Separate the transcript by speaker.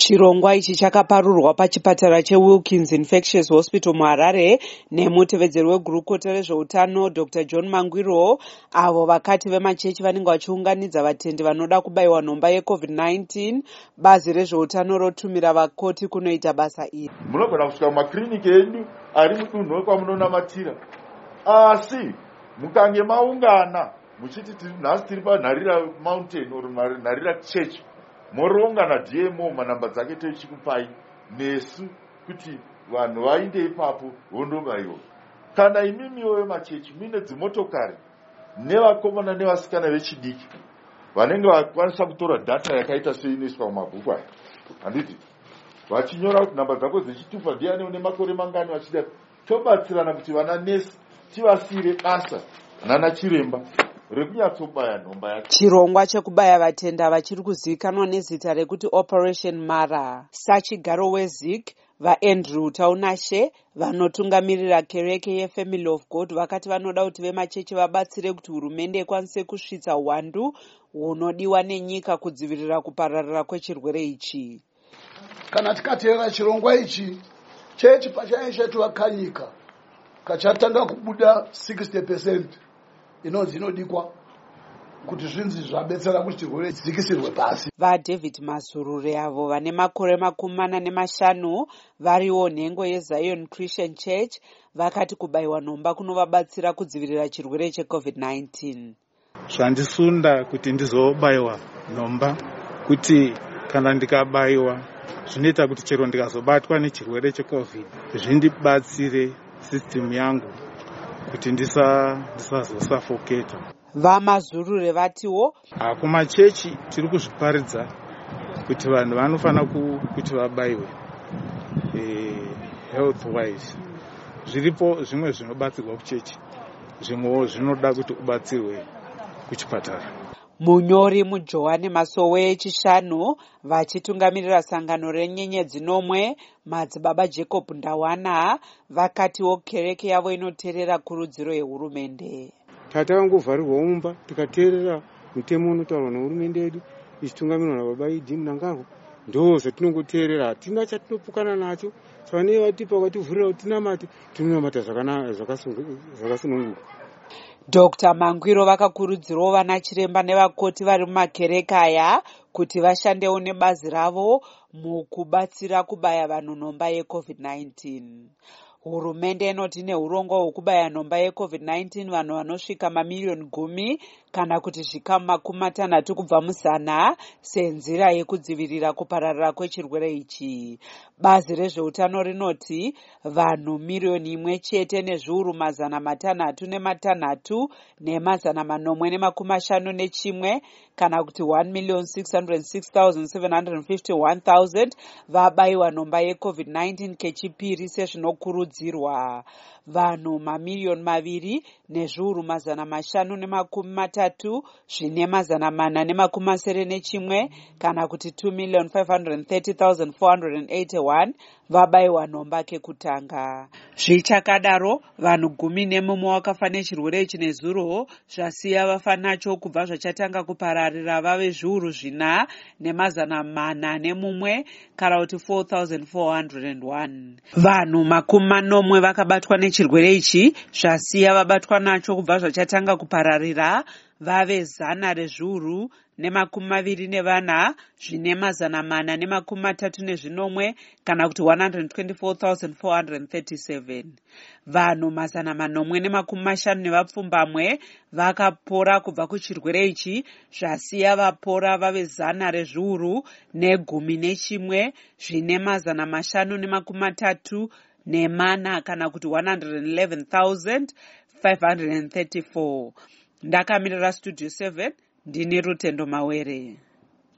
Speaker 1: Chirongwa ichi chakaparurwa pachipatara cheWilkins Infectious Hospital muHarare nemutevedzeri wegurukota rezveutano Dr. John Mangwiro, avo vakati vemachechi vanenge vachiunganidza vatendi vanoda kubayiwa nhomba yeCovid-19. Bazi rezveutano rotumira vakoti kunoita basa iri.
Speaker 2: Munogona kusvika mumakiriniki edu ari mudunhu kwamunonamatira, asi mukange maungana muchiti nhasi tiri panharira mountain or nharira church, moroungana DMO manhamba dzake tichikupai nesu kuti vanhu vainde ipapo vondobayiwa. Kana imimiwo vemachechi mine dzimotokari nevakomana nevasikana vechidiki vanenge vakwanisa kutora data yakaita seinoiswa mumabhuku aya, handiti vachinyora kuti nhamba dzako dzechitupa ndiani une makore mangani, vachida tobatsirana kuti vana nesi tivasire basa nana chiremba rekunyatsobaya nhomba yacho.
Speaker 1: Chirongwa chekubaya vatenda vachiri kuzivikanwa nezita rekuti Operation Mara. Sachigaro weZig vaAndrew Taunashe vanotungamirira kereke yeFamily of God vakati vanoda kuti vemachechi vabatsire kuti hurumende ikwanise kusvitsa hwandu hunodiwa nenyika kudzivirira kupararira kwechirwere ichi.
Speaker 3: Kana tikateera chirongwa ichi, chechi pachaye chetu vakanyika kachatanga kubuda 60% inodikwa kuti zvinzi zvabetsera kuti chirwere chidzikisirwe pasi.
Speaker 1: VaDavid Mazurure avo vane makore 45 variwo nhengo yeZion Christian Church vakati kubayiwa nhomba kunovabatsira kudzivirira chirwere cheCovid-19.
Speaker 4: Zvandisunda kuti ndizobayiwa nhomba kuti kana ndikabayiwa zvinoita kuti chero ndikazobatwa nechirwere cheCovid zvindibatsire system yangu kuti ndisazosafoketa.
Speaker 1: VaMazurure vatiwo
Speaker 4: kumachechi tiri kuzviparidza kuti vanhu vanofana kuti vabayiwe health wise. Zviripo zvimwe zvinobatsirwa kuchechi, zvimwewo zvinoda kuti ubatsirwe kuchipatara.
Speaker 1: Munyori muJohani Masowe echishanu vachitungamirira sangano renyenyedzi nomwe madzibaba Jacob Ndawana vakatiwo kereke yavo inoteerera kurudziro yehurumende.
Speaker 5: Tatangovharirwa mumba tikateerera mutemo unotaurwa nehurumende yedu ichitungamirwa nababa Idi Mnangagwa, ndo zvatinongoteerera. Hatina chatinopukana nacho. Vanenge vatipa vakativhurira kuti tinamate, tinonamata zvakasununguka.
Speaker 1: Dr. Mangwiro vakakurudzirawo vana chiremba nevakoti vari mumakereke aya kuti vashandewo nebazi ravo mukubatsira kubaya vanhu nhomba yeCovid-19. Hurumende inoti neurongwa hwekubaya nhomba yeCovid-19 vanhu vanosvika mamiliyoni 10 kana kuti zvikamu 60 kubva muzana senzira yekudzivirira kupararira kwechirwere ichi. Bazi rezveutano rinoti vanhu miliyoni 1 nezviuru 606 ne851 kana kuti 1,606,751 vabayiwa nhomba yeCovid-19 kechipiri sezvinokurudzirwa. Vanhu mamiliyoni 2 nezviuru 533 zvine 491 kana kuti 2,530,481 vabayiwa nhomba kekutanga. Zvichakadaro vanhu 11 vakafa nechirwere ichi nezuro zvasiya vafa nacho kubva zvachatanga kupararira vave zviuru 441 kana kuti 4,401. Vanhu 40 vakabatwa nechirwere ichi zvasiya vabatwa nacho kubva zvachatanga kupararira vave 124 zvine 437 kana kuti 124,437. Vanhu 450 vakapora kubva kuchirwere ichi zvasiya vapora vave 111 zvine 534 kana kuti 111,534. Ndakamirira Studio 7 ndini Rutendo Mawere.